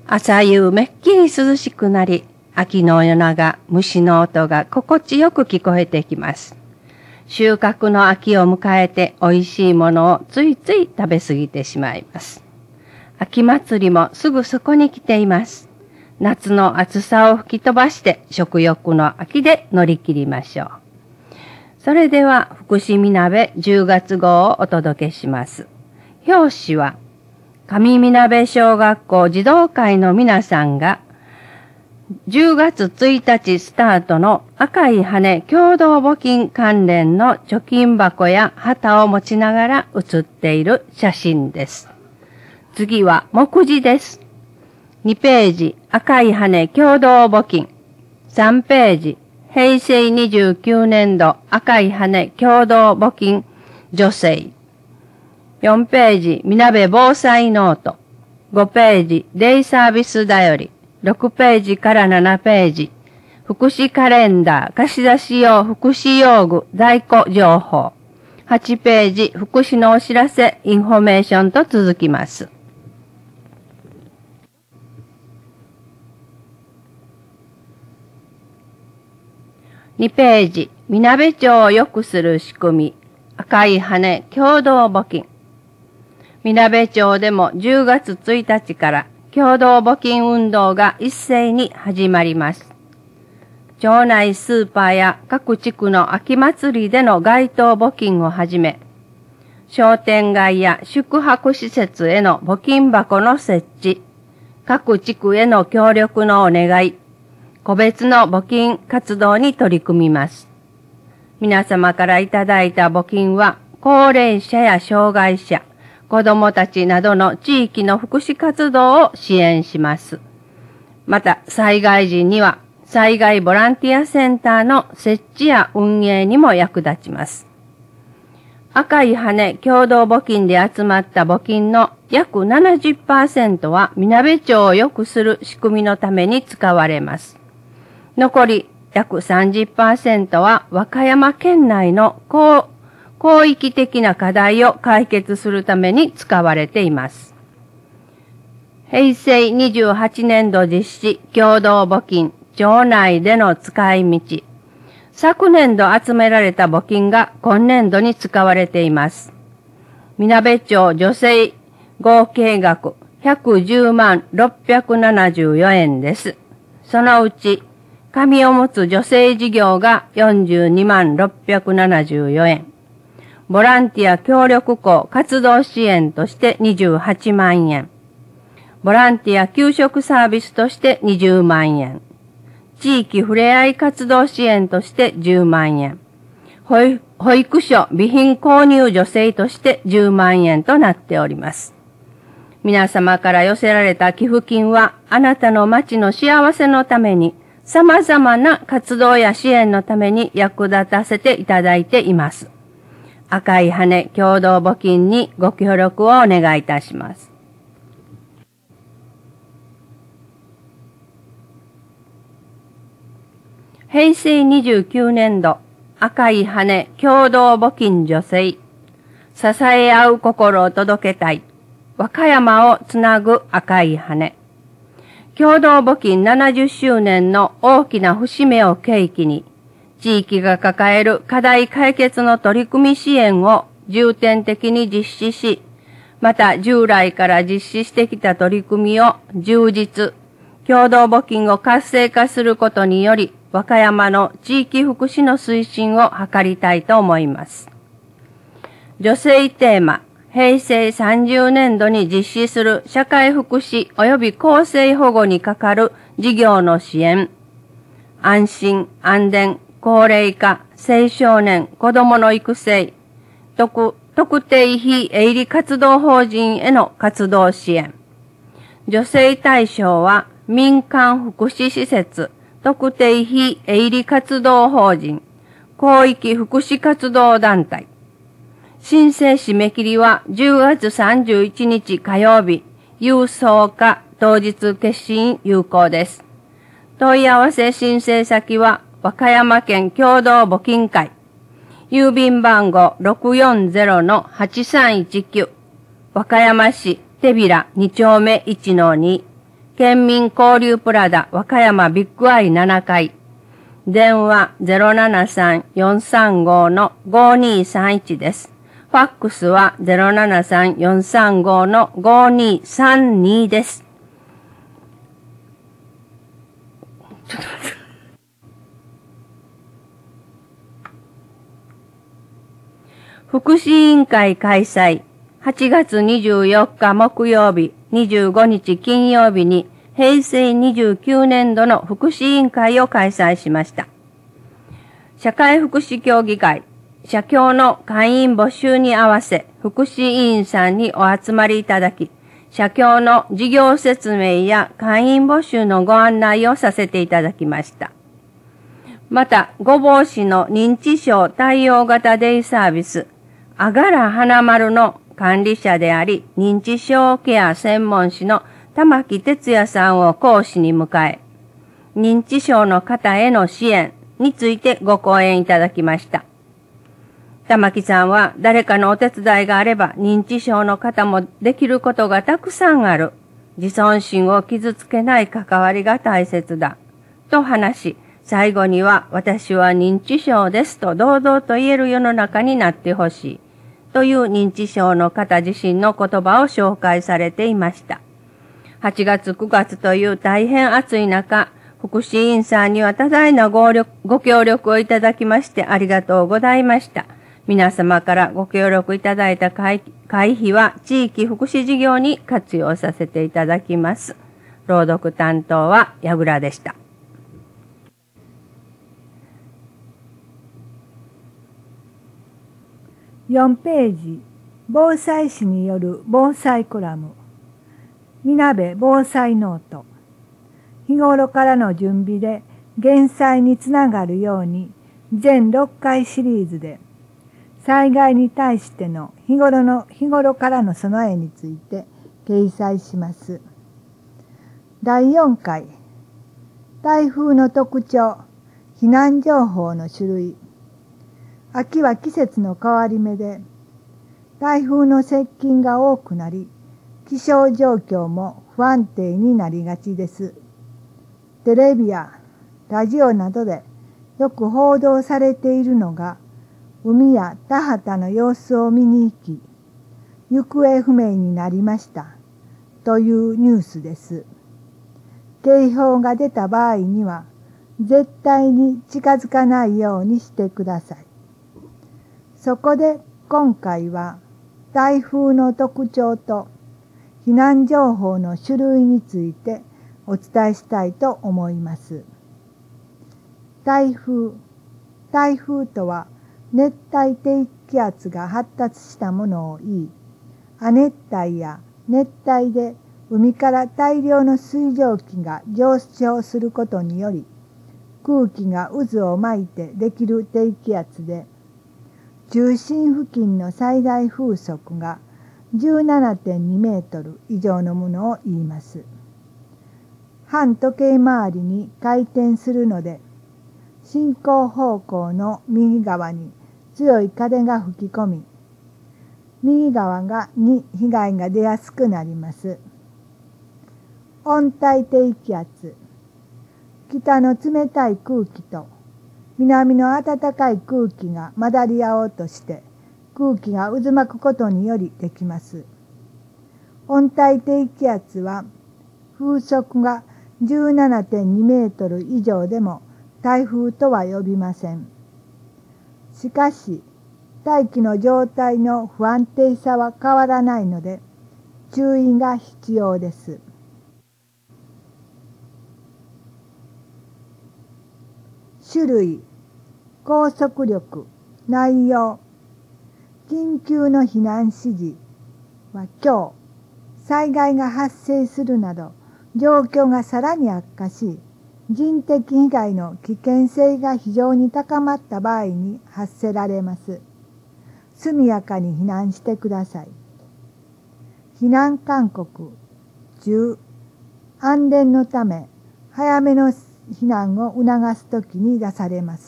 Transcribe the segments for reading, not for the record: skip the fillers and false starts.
朝夕めっきり涼しくなり、秋の夜長、虫の音が心地よく聞こえてきます。収穫の秋を迎えて美味しいものをついつい食べ過ぎてしまいます。秋祭りもすぐそこに来ています。夏の暑さを吹き飛ばして食欲の秋で乗り切りましょう。それでは福祉みなべ10月号をお届けします。表紙は上みなべ小学校児童会の皆さんが10月1日スタートの赤い羽共同募金関連の貯金箱や旗を持ちながら写っている写真です。次は目次です。2ページ赤い羽共同募金。3ページ平成29年度赤い羽共同募金女性。4ページみなべ防災ノート。5ページデイサービスだより。6ページから7ページ福祉カレンダー貸し出し用福祉用具在庫情報。8ページ福祉のお知らせインフォメーションと続きます。2ページみなべ町を良くする仕組み赤い羽共同募金。みなべ町でも10月1日から共同募金運動が一斉に始まります。町内スーパーや各地区の秋祭りでの街頭募金をはじめ、商店街や宿泊施設への募金箱の設置、各地区への協力のお願い、個別の募金活動に取り組みます。皆様からいただいた募金は、高齢者や障害者、子どもたちなどの地域の福祉活動を支援します。また、災害時には災害ボランティアセンターの設置や運営にも役立ちます。赤い羽共同募金で集まった募金の約 70% はみなべ町を良くする仕組みのために使われます。残り約 30% は和歌山県内の広域的な課題を解決するために使われています。平成28年度実施共同募金町内での使い道。昨年度集められた募金が今年度に使われています。みなべ町女性合計額110万674円です。そのうち紙を持つ女性事業が42万674円。ボランティア協力校活動支援として28万円。ボランティア給食サービスとして20万円。地域ふれあい活動支援として10万円。保育所備品購入助成として10万円となっております。皆様から寄せられた寄付金はあなたの町の幸せのために様々な活動や支援のために役立たせていただいています。赤い羽共同募金にご協力をお願いいたします。平成29年度赤い羽共同募金助成支え合う心を届けたい和歌山をつなぐ赤い羽共同募金70周年の大きな節目を契機に地域が抱える課題解決の取り組み支援を重点的に実施し、また従来から実施してきた取り組みを充実、共同募金を活性化することにより、和歌山の地域福祉の推進を図りたいと思います。女性テーマ、平成30年度に実施する社会福祉及び公正保護に係る事業の支援、安心・安全、高齢化、青少年、子どもの育成、特定非営利活動法人への活動支援。助成対象は民間福祉施設、特定非営利活動法人、広域福祉活動団体。申請締め切りは10月31日火曜日、郵送か当日決心有効です。問い合わせ申請先は和歌山県共同募金会、郵便番号 640-8319、和歌山市手平2丁目 1-2、 県民交流プラダ和歌山ビッグアイ7階。電話073-435-5231です。ファックスは073-435-5232です。ちょっと待って。福祉委員会開催。8月24日木曜日、25日金曜日に平成29年度の福祉委員会を開催しました。社会福祉協議会、社協の会員募集に合わせ、福祉委員さんにお集まりいただき、社協の事業説明や会員募集のご案内をさせていただきました。また、御坊市の認知症対応型デイサービス、あがら花丸の管理者であり、認知症ケア専門士の玉木哲也さんを講師に迎え、認知症の方への支援についてご講演いただきました。玉木さんは誰かのお手伝いがあれば認知症の方もできることがたくさんある。自尊心を傷つけない関わりが大切だ。と話し、最後には私は認知症ですと堂々と言える世の中になってほしい。という認知症の方自身の言葉を紹介されていました。8月9月という大変暑い中、福祉委員さんには多大なご協力をいただきましてありがとうございました。皆様からご協力いただいた会費は地域福祉事業に活用させていただきます。朗読担当は矢倉でした。 4ページ、防災士による防災コラム。みなべ防災ノート。日頃からの準備で減災につながるように全6回シリーズで災害に対しての日頃からの備えについて掲載します。第4回、台風の特徴、避難情報の種類。秋は季節の変わり目で、台風の接近が多くなり、気象状況も不安定になりがちです。テレビやラジオなどでよく報道されているのが、海や田畑の様子を見に行き、行方不明になりましたというニュースです。警報が出た場合には、絶対に近づかないようにしてください。そこで今回は台風の特徴と避難情報の種類についてお伝えしたいと思います。台風とは熱帯低気圧が発達したものを言い、亜熱帯や熱帯で海から大量の水蒸気が上昇することにより、空気が渦を巻いてできる低気圧で、中心付近の最大風速が 17.2 メートル以上のものを言います。反時計回りに回転するので、進行方向の右側に強い風が吹き込み、右側に被害が出やすくなります。温帯低気圧、北の冷たい空気と南の暖かい空気が混ざり合おうとして空気が渦巻くことによりできます。温帯低気圧は風速が 17.2 メートル以上でも台風とは呼びません。しかし大気の状態の不安定さは変わらないので注意が必要です。種類、拘束力、内容。緊急の避難指示は今日、災害が発生するなど状況がさらに悪化し、人的被害の危険性が非常に高まった場合に発せられます。速やかに避難してください。避難勧告10、安全のため早めの避難を促すときに出されます。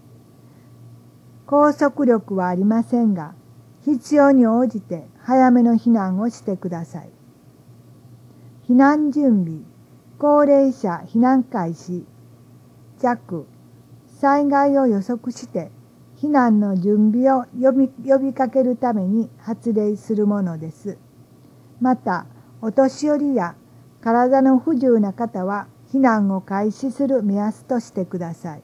拘束力はありませんが、必要に応じて早めの避難をしてください。避難準備高齢者避難開始、弱、災害を予測して避難の準備を呼びかけるために発令するものです。また、お年寄りや体の不自由な方は避難を開始する目安としてください。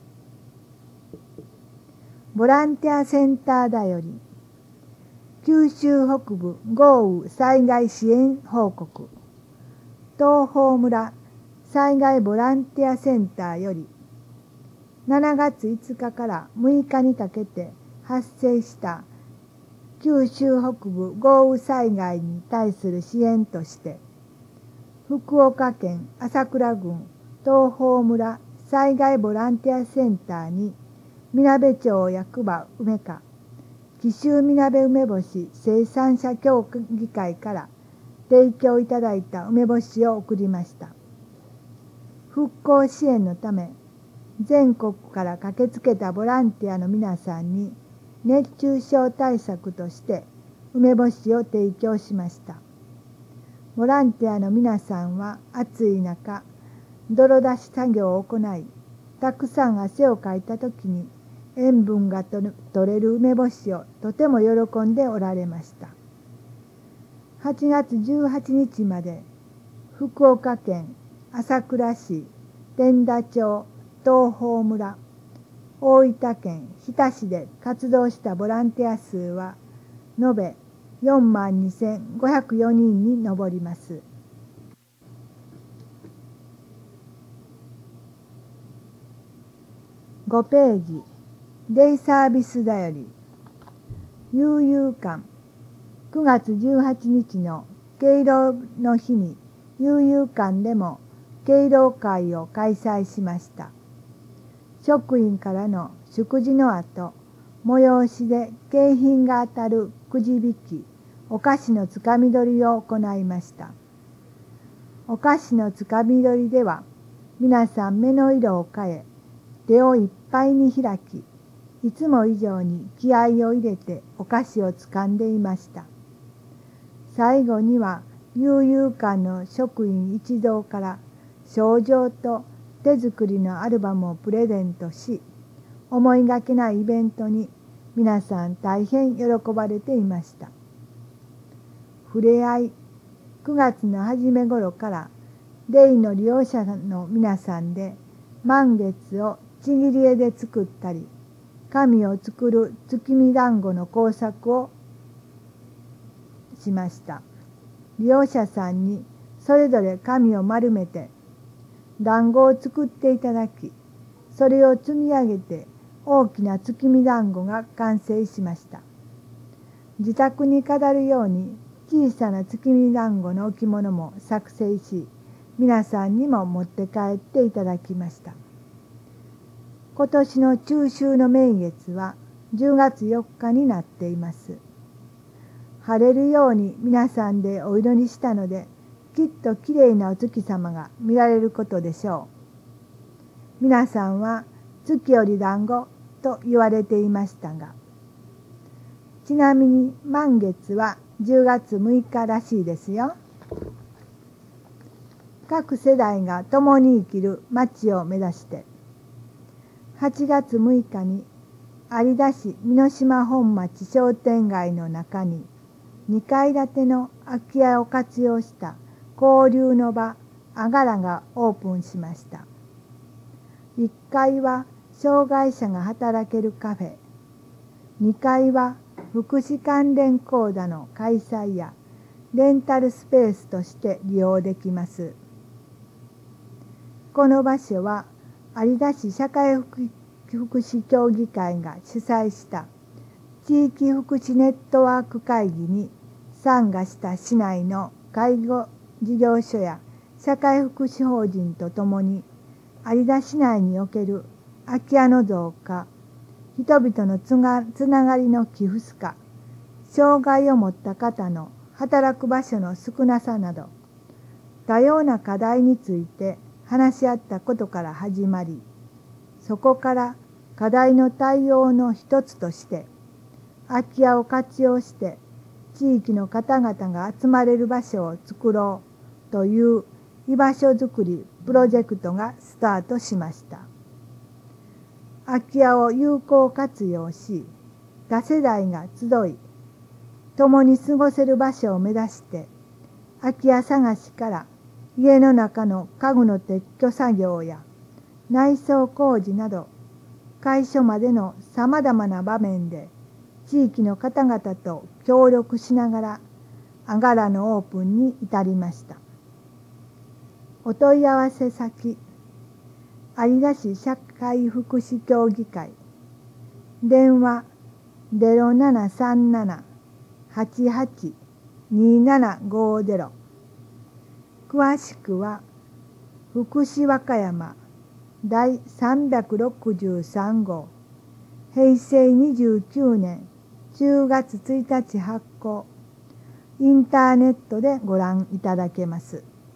ボランティアセンターだより、九州北部豪雨災害支援報告、東峰村災害ボランティアセンターより、7月5日から6日にかけて発生した九州北部豪雨災害に対する支援として、福岡県朝倉郡東峰村災害ボランティアセンターに、みなべ町役場梅課、紀州みなべ梅干し生産者協議会から提供いただいた梅干しを送りました。復興支援のため、全国から駆けつけたボランティアの皆さんに熱中症対策として梅干しを提供しました。ボランティアの皆さんは暑い中、泥出し作業を行い、たくさん汗をかいたときに塩分が取れる梅干しをとても喜んでおられました。8月18日まで福岡県朝倉市天田町東峰村、大分県日田市で活動したボランティア数は延べ42,504人に上ります。5ページ、デイサービスだより、悠々館、9月18日の敬老の日に悠々館でも敬老会を開催しました。職員からの祝辞の後、催しで景品が当たるくじ引き、お菓子のつかみ取りを行いました。お菓子のつかみ取りでは、皆さん目の色を変え、手をいっぱいに開き、いつも以上に気合を入れてお菓子をつかんでいました。最後には、悠々館の職員一同から賞状と手作りのアルバムをプレゼントし、思いがけないイベントに皆さん大変喜ばれていました。ふれあい、9月の初め頃からデイの利用者の皆さんで満月をちぎり絵で作ったり、紙を作る月見団子の工作をしました。利用者さんにそれぞれ紙を丸めて団子を作っていただき、それを積み上げて大きな月見団子が完成しました。自宅に飾るように小さな月見団子の置物も作成し、皆さんにも持って帰っていただきました。今年の中秋の名月は10月4日になっています。晴れるように皆さんでお祈りしたので、きっときれいなお月様が見られることでしょう。皆さんは月より団子と言われていましたが、ちなみに満月は10月6日らしいですよ。各世代が共に生きる町を目指して、8月6日に有田市美島本町商店街の中に2階建ての空き家を活用した交流の場あがらがオープンしました。1階は障害者が働けるカフェ、2階は福祉関連講座の開催やレンタルスペースとして利用できます。この場所は有田市社会福祉協議会が主催した地域福祉ネットワーク会議に参加した市内の介護事業所や社会福祉法人とともに、有田市内における空き家の増加、人々のつながりの寄付化、障害を持った方の働く場所の少なさなど、多様な課題について話し合ったことから始まり、そこから課題の対応の一つとして、空き家を活用して地域の方々が集まれる場所を作ろうという居場所づくりプロジェクトがスタートしました。空き家を有効活用し、多世代が集い、共に過ごせる場所を目指して、空き家探しから家の中の家具の撤去作業や内装工事など、改所までのさまざまな場面で地域の方々と協力しながらあがらのオープンに至りました。お問い合わせ先、有田市社会福祉協議会、電話 0737-882750、詳しくは福祉和歌山第363号平成29年10月1日発行、インターネットでご覧いただけます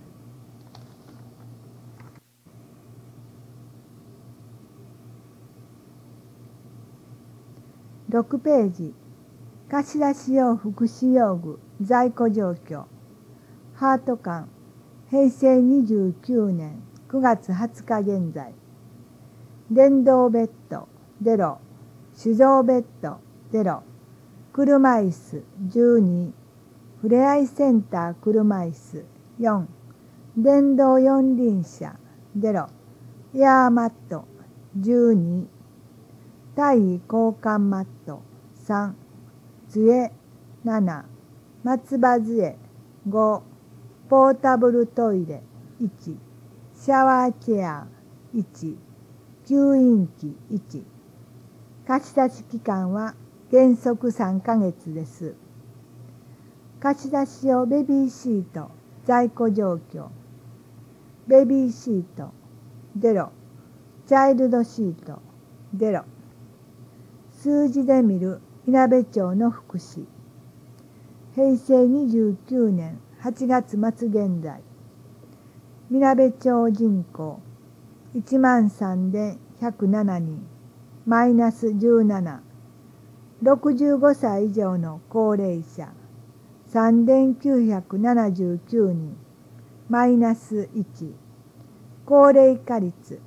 。6ページ、貸し出し用福祉用具在庫状況、ハート館、平成29年9月20日現在、電動ベッド0、手動ベッド0、車椅子12、ふれあいセンター車椅子4、電動四輪車0、エアーマット12、体位交換マット3、杖7、松葉杖5、ポータブルトイレ1、シャワーチェア1、吸引機1。貸し出し期間は原則3ヶ月です。貸し出し用ベビーシート在庫状況、ベビーシート0、チャイルドシート0。数字で見るいなべ町の福祉、平成29年8月末現在、みなべ町人口 13,107 人、マイナス17、65歳以上の高齢者 3,979 人、マイナス1、高齢化率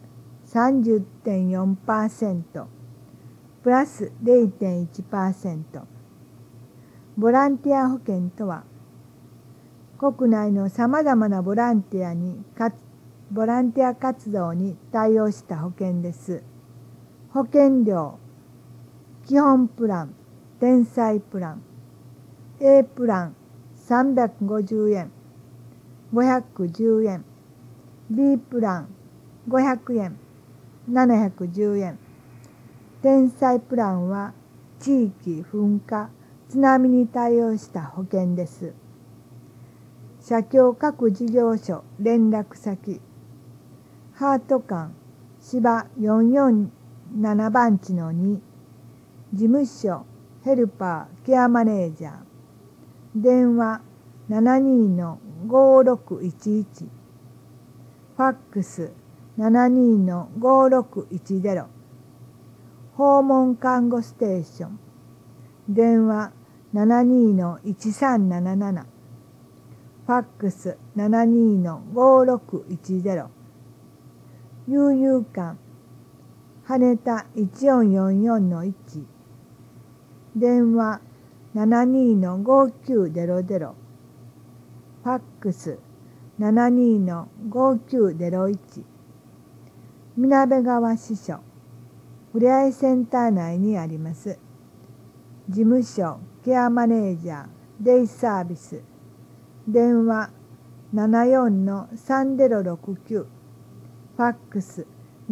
30.4%、プラス 0.1%。ボランティア保険とは、国内のさまざまなボランティア活動に対応した保険です。保険料、基本プラン、天才プラン、A プラン350円、510円、B プラン500円、710円。天才プランは地域噴火、津波に対応した保険です。社協各事業所連絡先、ハート館芝447番地の2、事務所ヘルパーケアマネージャー、電話 72-5611、ファックス 72-5610、訪問看護ステーション、電話 72-1377、ファックス 72-5610、悠々館、羽田1444-1、電話 72-5900、ファックス 72-5901、みなべ川支所、ふれあいセンター内にあります。事務所ケアマネージャーデイサービス、電話 74-3069、ファックス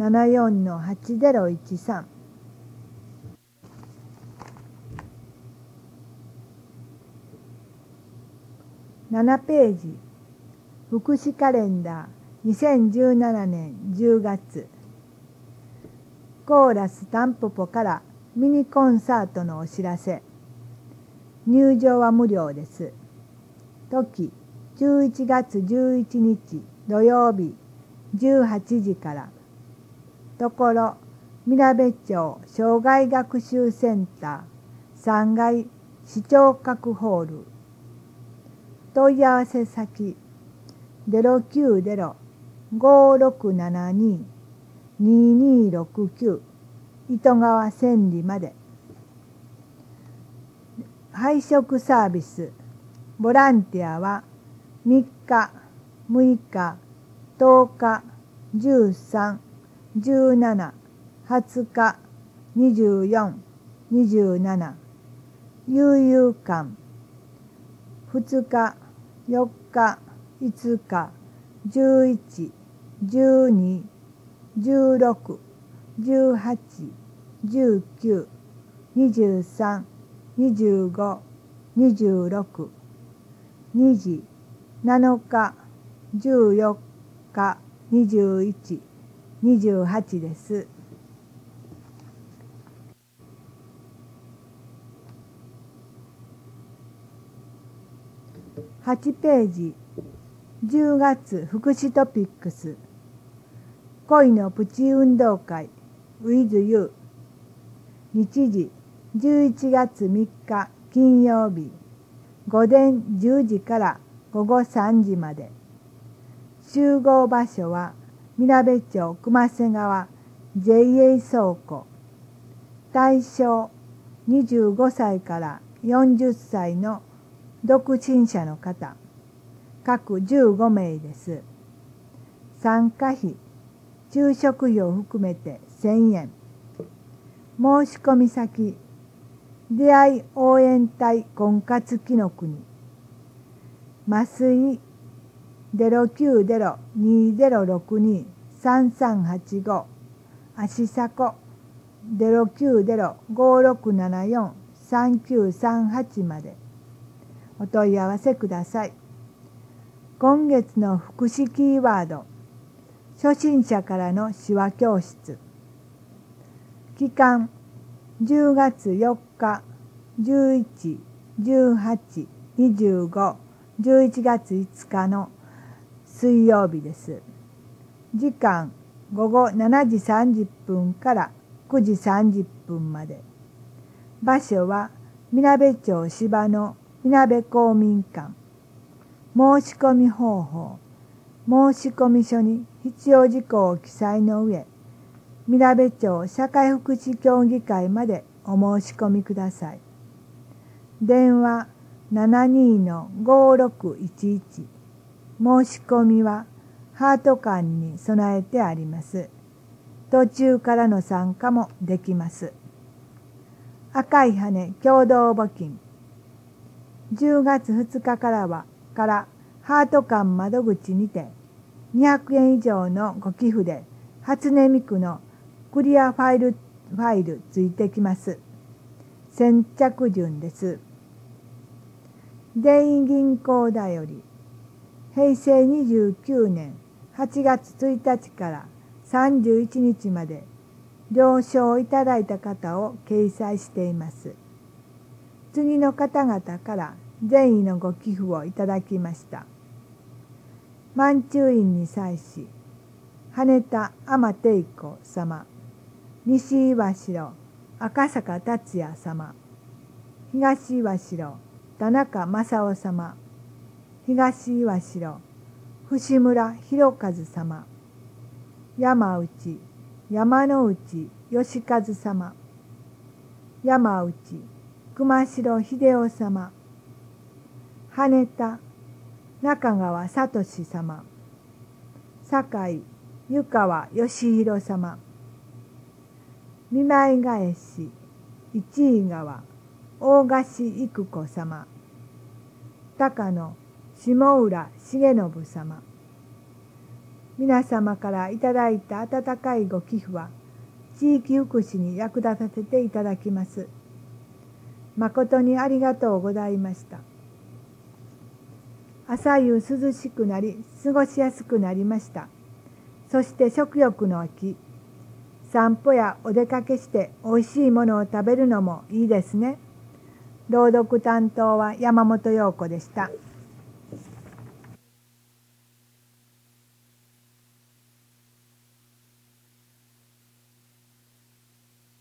74-8013。7ページ、福祉カレンダー2017年10月、コーラスタンポポからミニコンサートのお知らせ。入場は無料です。時11月11日土曜日18時から。ところみなべ町障害学習センター3階視聴覚ホール。問い合わせ先 090-5672-2269糸川千里まで。配食サービスボランティアは3日、6日、10日、13、17、20日、24、27、悠々館2日、4日、5日、11、12、16、18、19、23、25、26、2時、7日、14日、21、28です。8ページ、10月福祉トピックス。恋のプチ運動会 with you。 日時11月3日金曜日、午前10時から午後3時まで。集合場所はみなべ町熊瀬川 JA 倉庫。対象25歳から40歳の独身者の方、各15名です。参加費、昼食費を含めて1000円。申し込み先、出会い応援隊婚活紀の国、麻酔 090-2062-3385、足迫 090-5674-3938 までお問い合わせください。今月の福祉キーワード、初心者からの手話教室。期間10月4日、11、18、25、11月5日の水曜日です。時間午後7時30分から9時30分まで。場所はみなべ町芝のみなべ公民館。申し込み方法、申し込み書に必要事項を記載の上、みなべ町社会福祉協議会までお申し込みください。電話 72-5611。申し込みはハート館に備えてあります。途中からの参加もできます。赤い羽共同募金。10月2日からハート館窓口にて200円以上のご寄付で初音ミクのクリアファイルついてきます。先着順です。電銀行だより平成29年8月1日から31日まで了承いただいた方を掲載しています。次の方々から善意のご寄付をいただきました。満中院に際し、羽田天帝子様、西岩代赤坂達也様、東岩代田中正夫様、東岩代伏村博和様、山内山内義和様、山内熊代秀夫様、羽田中川聡様、堺湯川義弘様、見舞返し一位川大賀志育子様、高野下浦重信様。皆様からいただいた温かいご寄付は地域福祉に役立たせていただきます。誠にありがとうございました。朝夕涼しくなり過ごしやすくなりました。そして食欲の秋、散歩やお出かけしておいしいものを食べるのもいいですね。朗読担当は山本陽子でした。